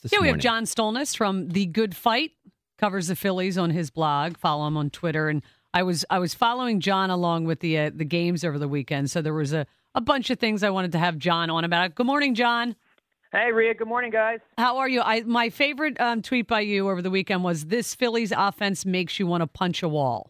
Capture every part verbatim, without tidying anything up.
this yeah, morning? we have John Stolnis from The Good Fight, covers the Phillies on his blog. Follow him on Twitter. And I was I was following John along with the uh, the games over the weekend, so there was a, a bunch of things I wanted to have John on about. Good morning, John. Hey, Rhea. Good morning, guys. How are you? I My favorite um, tweet by you over the weekend was, this Phillies offense makes you want to punch a wall.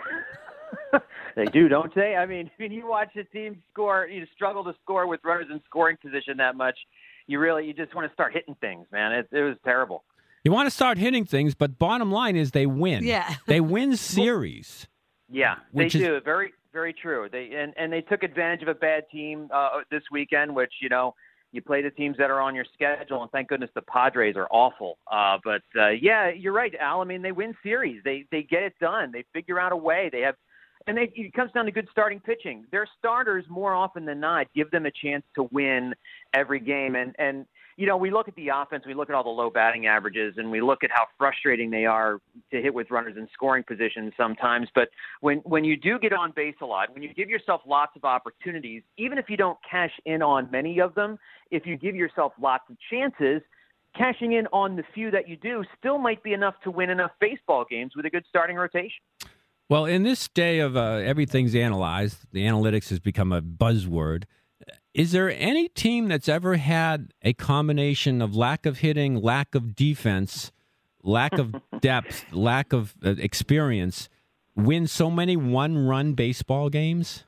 They do, don't they? I mean, when you watch a team score, you struggle to score with runners in scoring position that much, you really, you just want to start hitting things, man. It, it was terrible. You want to start hitting things, but bottom line is they win. Yeah. They win series. Yeah, they Which is- do. Very, very true. They and, and they took advantage of a bad team uh, this weekend, which, you know, you play the teams that are on your schedule, and thank goodness the Padres are awful. Uh, but, uh, yeah, you're right, Al. I mean, they win series. They they get it done. They figure out a way. They have – and they, it comes down to good starting pitching. Their starters, more often than not, give them a chance to win every game. And, and you know, we look at the offense, we look at all the low batting averages, and we look at how frustrating they are to hit with runners in scoring positions sometimes. But when, when you do get on base a lot, when you give yourself lots of opportunities, even if you don't cash in on many of them, if you give yourself lots of chances, cashing in on the few that you do still might be enough to win enough baseball games with a good starting rotation. Well, in this day of uh, everything's analyzed, the analytics has become a buzzword. Is there any team that's ever had a combination of lack of hitting, lack of defense, lack of depth, lack of uh, experience, win so many one-run baseball games?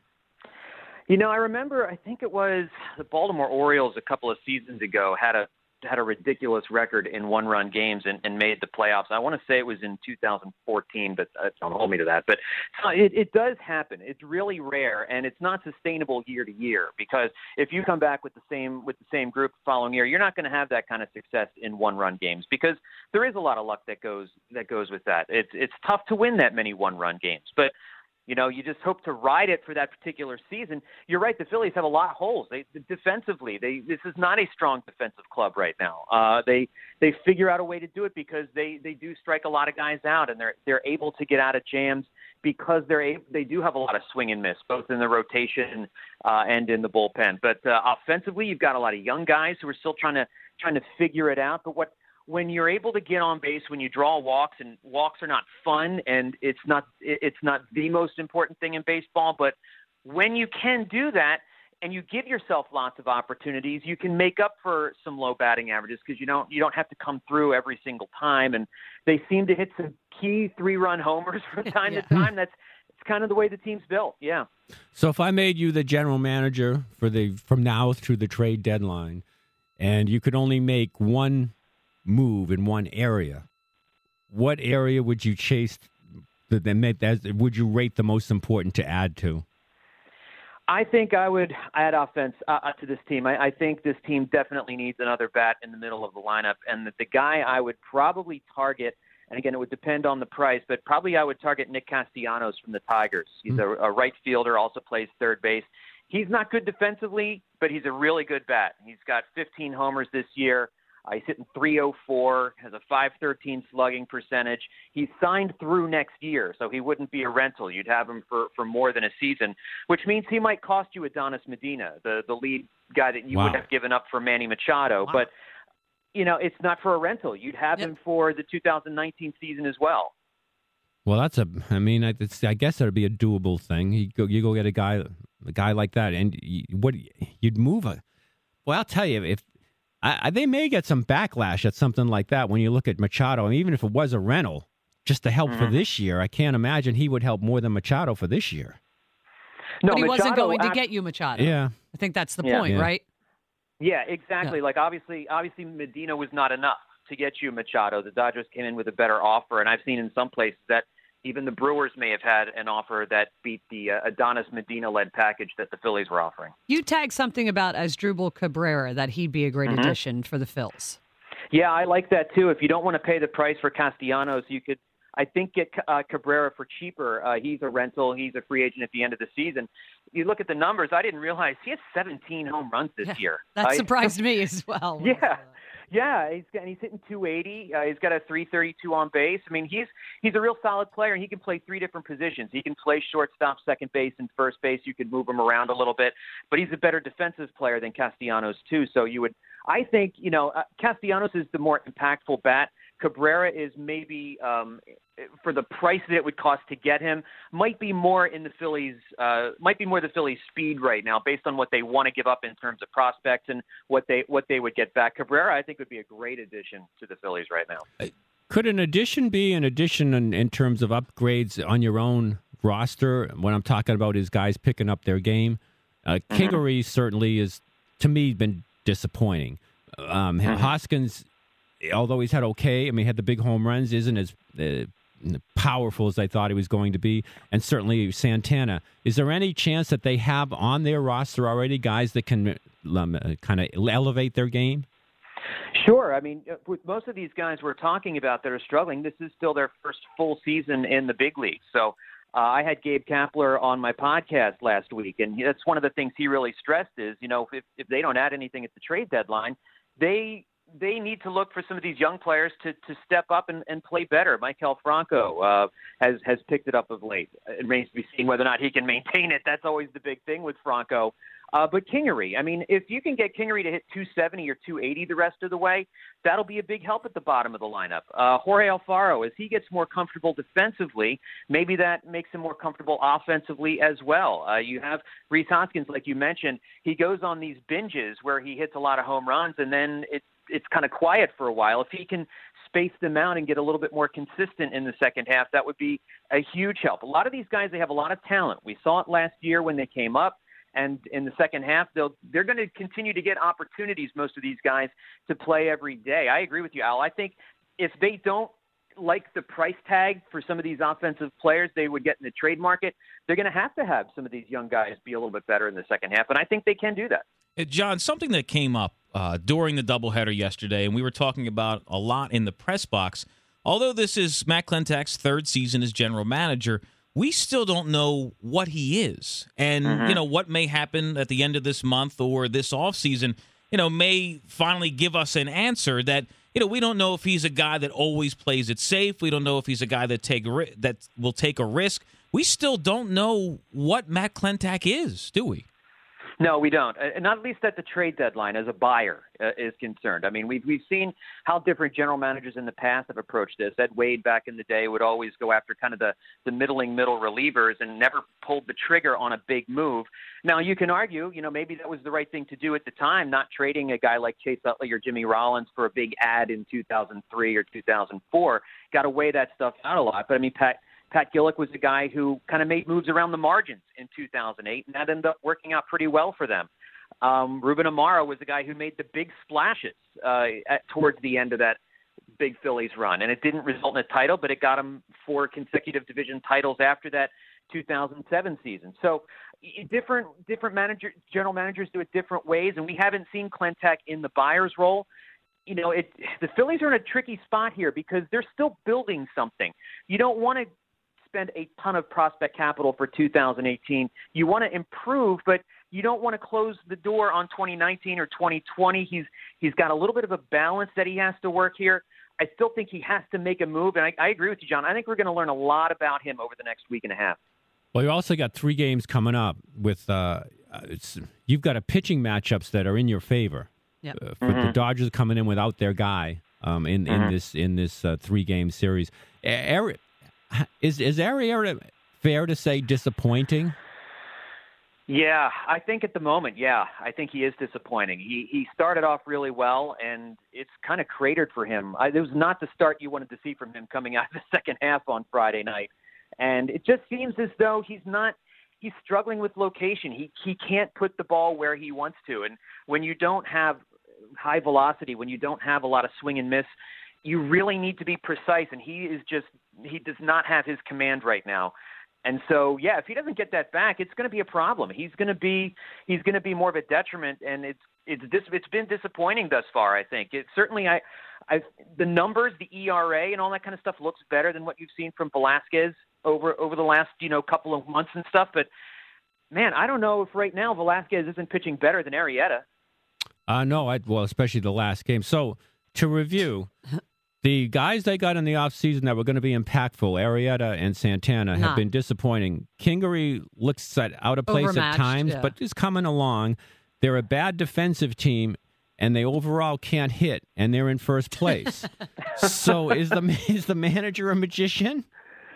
You know, I remember, I think it was the Baltimore Orioles a couple of seasons ago had a had a ridiculous record in one-run games and, and made the playoffs. I want to say it was in two thousand fourteen, but uh, don't hold me to that. But it, it does happen. It's really rare, and it's not sustainable year to year, because if you come back with the same with the same group the following year, you're not going to have that kind of success in one-run games, because there is a lot of luck that goes that goes with that. It's it's tough to win that many one-run games, but you know, you just hope to ride it for that particular season. You're right. The Phillies have a lot of holes. They defensively, they this is not a strong defensive club right now. Uh, they they figure out a way to do it because they, they do strike a lot of guys out, and they're they're able to get out of jams because they're able, they do have a lot of swing and miss, both in the rotation uh, and in the bullpen. But uh, offensively, you've got a lot of young guys who are still trying to trying to figure it out. But what when you're able to get on base, when you draw walks, and walks are not fun, and it's not it's not the most important thing in baseball, but when you can do that and you give yourself lots of opportunities, you can make up for some low batting averages, because you don't you don't have to come through every single time. And they seem to hit some key three-run homers from time yeah. to time. That's it's kind of the way the team's built. Yeah. So if I made you the general manager for the from now through the trade deadline, and you could only make one move in one area, what area would you chase that make that would you rate the most important to add to? I think I would add offense uh, to this team. I, I think this team definitely needs another bat in the middle of the lineup, and that the guy I would probably target, and again, it would depend on the price, but probably I would target Nick Castellanos from the Tigers. He's mm-hmm. a, a right fielder, also plays third base. He's not good defensively, but he's a really good bat. He's got fifteen homers this year. Uh, he's hitting three oh four, has a five thirteen slugging percentage. He's signed through next year, so he wouldn't be a rental. You'd have him for, for more than a season, which means he might cost you Adonis Medina, the, the lead guy that you wow. would have given up for Manny Machado. Wow. But, you know, it's not for a rental. You'd have yep. him for the two thousand nineteen season as well. Well, that's a. I mean, it's, I guess that'd be a doable thing. You go, you go get a guy, a guy like that, and you, what you'd move a. Well, I'll tell you, if I, I, they may get some backlash at something like that when you look at Machado. I mean, even if it was a rental, just to help mm-hmm. for this year, I can't imagine he would help more than Machado for this year. No, but he Machado, wasn't going to I, get you Machado. Yeah, I think that's the yeah. point, yeah. right? Yeah, exactly. Yeah. Like obviously, obviously Medina was not enough to get you Machado. The Dodgers came in with a better offer, and I've seen in some places that even the Brewers may have had an offer that beat the uh, Adonis Medina-led package that the Phillies were offering. You tagged something about Asdrubal Cabrera, that he'd be a great mm-hmm. addition for the Phils. Yeah, I like that too. If you don't want to pay the price for Castellanos, you could, I think, get uh, Cabrera for cheaper. Uh, he's a rental. He's a free agent at the end of the season. You look at the numbers, I didn't realize he has seventeen home runs this yeah, year. That I, surprised me as well. Yeah. Yeah, he's got, and he's hitting two eighty. Uh, he's got a three thirty-two on base. I mean, he's he's a real solid player, and he can play three different positions. He can play shortstop, second base, and first base. You could move him around a little bit, but he's a better defensive player than Castellanos too. So you would, I think, you know, uh, Castellanos is the more impactful bat. Cabrera is maybe, um, for the price that it would cost to get him, might be more in the Phillies, uh, might be more the Phillies' speed right now, based on what they want to give up in terms of prospects and what they what they would get back. Cabrera, I think, would be a great addition to the Phillies right now. Could an addition be an addition in, in terms of upgrades on your own roster? What I'm talking about is guys picking up their game. Uh, mm-hmm. Kingery certainly is, to me, been disappointing. Um, mm-hmm. Hoskins, although he's had okay, I mean, had the big home runs, isn't as uh, powerful as I thought he was going to be. And certainly Santana. Is there any chance that they have on their roster already guys that can um, uh, kind of elevate their game? Sure. I mean, with most of these guys we're talking about that are struggling, this is still their first full season in the big leagues. So uh, I had Gabe Kapler on my podcast last week, and that's one of the things he really stressed is, you know, if, if they don't add anything at the trade deadline, they they need to look for some of these young players to, to step up and, and play better. Maikel Franco uh, has, has picked it up of late. It remains to be seen whether or not he can maintain it. That's always the big thing with Franco. Uh, but Kingery, I mean, if you can get Kingery to hit two seventy or two eighty the rest of the way, that'll be a big help at the bottom of the lineup. Uh, Jorge Alfaro, as he gets more comfortable defensively, maybe that makes him more comfortable offensively as well. Uh, you have Rhys Hoskins, like you mentioned, he goes on these binges where he hits a lot of home runs, and then it's it's kind of quiet for a while. If he can space them out and get a little bit more consistent in the second half, that would be a huge help. A lot of these guys, they have a lot of talent. We saw it last year when they came up. And in the second half, they'll, they're going to continue to get opportunities, most of these guys, to play every day. I agree with you, Al. I think if they don't like the price tag for some of these offensive players they would get in the trade market, they're going to have to have some of these young guys be a little bit better in the second half. And I think they can do that. Hey, John, something that came up uh, during the doubleheader yesterday, and we were talking about a lot in the press box, although this is Matt Klentak's third season as general manager, we still don't know what he is. And, mm-hmm. you know, what may happen at the end of this month or this offseason, you know, may finally give us an answer that, you know, we don't know if he's a guy that always plays it safe. We don't know if he's a guy that take that will take a risk. We still don't know what Matt Klentak is, do we? No, we don't. Uh, not at least at the trade deadline as a buyer uh, is concerned. I mean, we've, we've seen how different general managers in the past have approached this. Ed Wade back in the day would always go after kind of the, the middling middle relievers and never pulled the trigger on a big move. Now, you can argue, you know, maybe that was the right thing to do at the time, not trading a guy like Chase Utley or Jimmy Rollins for a big ad in two thousand three or two thousand four. Got to weigh that stuff out a lot. But, I mean, Pat – Pat Gillick was a guy who kind of made moves around the margins in two thousand eight, and that ended up working out pretty well for them. Um, Ruben Amaro was a guy who made the big splashes uh, at, towards the end of that big Phillies run, and it didn't result in a title, but it got him four consecutive division titles after that two thousand seven season. So different different manager, general managers do it different ways, and we haven't seen Klentak in the buyer's role. You know, it, the Phillies are in a tricky spot here because they're still building something. You don't want to spend a ton of prospect capital for two thousand eighteen. You want to improve, but you don't want to close the door on twenty nineteen or twenty twenty. He's he's got a little bit of a balance that he has to work here. I still think he has to make a move, and I, I agree with you, John. I think we're going to learn a lot about him over the next week and a half. Well, you also got three games coming up with uh, it's, you've got a pitching matchups that are in your favor. Yep. Uh, for mm-hmm. the Dodgers coming in without their guy um, in, mm-hmm. in this in this uh, three game series. Ari, is is Arrieta fair to say disappointing? Yeah, I think at the moment, yeah, I think he is disappointing. He he started off really well, and it's kind of cratered for him. I, it was not the start you wanted to see from him coming out of the second half on Friday night, and it just seems as though he's not. He's struggling with location. He he can't put the ball where he wants to, and when you don't have high velocity, when you don't have a lot of swing and miss, you really need to be precise, and he is just he does not have his command right now. And so, yeah, if he doesn't get that back, it's going to be a problem. He's going to be he's going to be more of a detriment, and it's it's this it's been disappointing thus far. I think it certainly I, I the numbers, the E R A, and all that kind of stuff looks better than what you've seen from Velasquez over over the last you know couple of months and stuff. But man, I don't know if right now Velasquez isn't pitching better than Arrieta. Uh, no, I, well, especially the last game. So to review. The guys they got in the offseason that were going to be impactful, Arrieta and Santana, have Not. been disappointing. Kingery looks out of place Overmatched, at times, yeah. but is coming along. They're a bad defensive team. and they overall can't hit, and they're in first place. So is the is the manager a magician?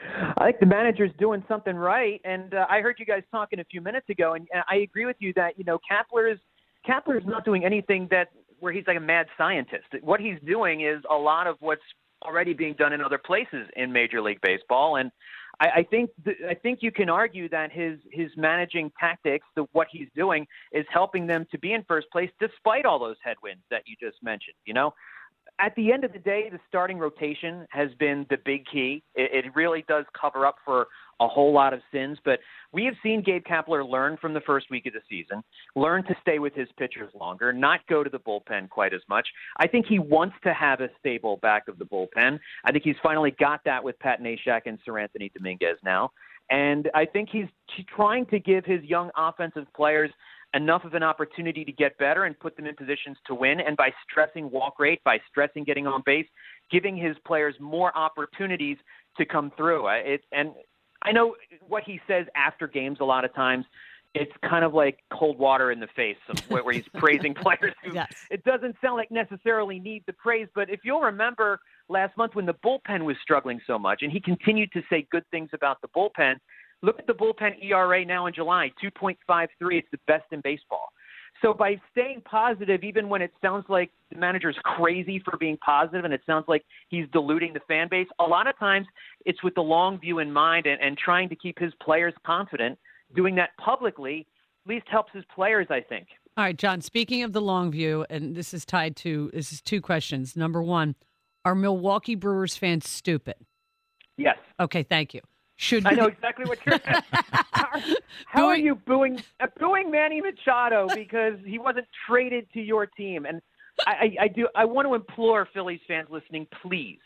I think the manager's doing something right, and uh, I heard you guys talking a few minutes ago, and, and I agree with you that you know Kapler's Kapler's not doing anything that where he's like a mad scientist. What he's doing is a lot of what's already being done in other places in Major League Baseball, and I, I think th- I think you can argue that his his managing tactics, the, what he's doing, is helping them to be in first place despite all those headwinds that you just mentioned. You know. At the end of the day, the starting rotation has been the big key. It, it really does cover up for a whole lot of sins, but we have seen Gabe Kapler learn from the first week of the season, learn to stay with his pitchers longer, not go to the bullpen quite as much. I think he wants to have a stable back of the bullpen. I think he's finally got that with Pat Neshek and Seranthony Dominguez now. And I think he's trying to give his young offensive players enough of an opportunity to get better and put them in positions to win. And by stressing walk rate, by stressing getting on base, giving his players more opportunities to come through. It, and I know what he says after games a lot of times. It's kind of like cold water in the face, where, where he's praising players who yes. It doesn't sound like necessarily need the praise. But if you'll remember last month when the bullpen was struggling so much, and he continued to say good things about the bullpen, look at the bullpen E R A now in July, two point five three. It's the best in baseball. So by staying positive, even when it sounds like the manager's crazy for being positive and it sounds like he's deluding the fan base, a lot of times it's with the long view in mind and, and trying to keep his players confident. Doing that publicly at least helps his players, I think. All right, John, speaking of the long view, and this is tied to, this is two questions. Number one, are Milwaukee Brewers fans stupid? Yes. Okay, thank you. Should I know exactly what you're saying. How, how are you booing uh, booing Manny Machado because he wasn't traded to your team? And I, I, I do. I want to implore Phillies fans listening, please,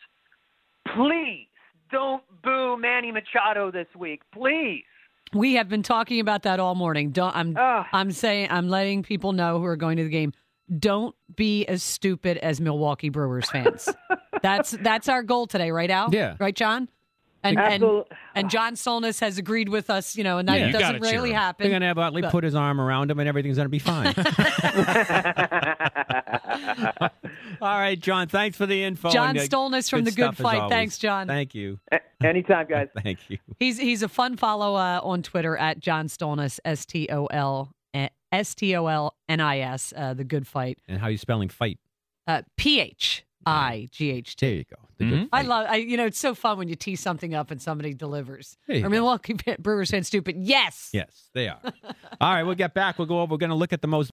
please don't boo Manny Machado this week, please. We have been talking about that all morning. Don't, I'm Ugh. I'm saying I'm letting people know who are going to the game. Don't be as stupid as Milwaukee Brewers fans. that's that's our goal today, right, Al? Yeah. Right, John? And and, and John Stolness has agreed with us, you know, and that Yeah, doesn't rarely happen. They're going to have Utley put his arm around him and everything's going to be fine. All right, John, thanks for the info. John and, uh, Stolness from good The Good stuff as Fight. always. Thanks, John. Thank you. Anytime, guys. Thank you. He's he's a fun follow uh, on Twitter at John Stolnis, S T O L S T O L N I S, uh, The Good Fight. And how are you spelling fight? Uh, P H I G H T. There you go. The Mm-hmm. Good I Fight. love, I, you know, it's so fun when you tease something up and somebody delivers. There you Or go. Milwaukee Brewers fans stupid. Yes. Yes, they are. All right, we'll get back. We'll go over. We're going to look at the most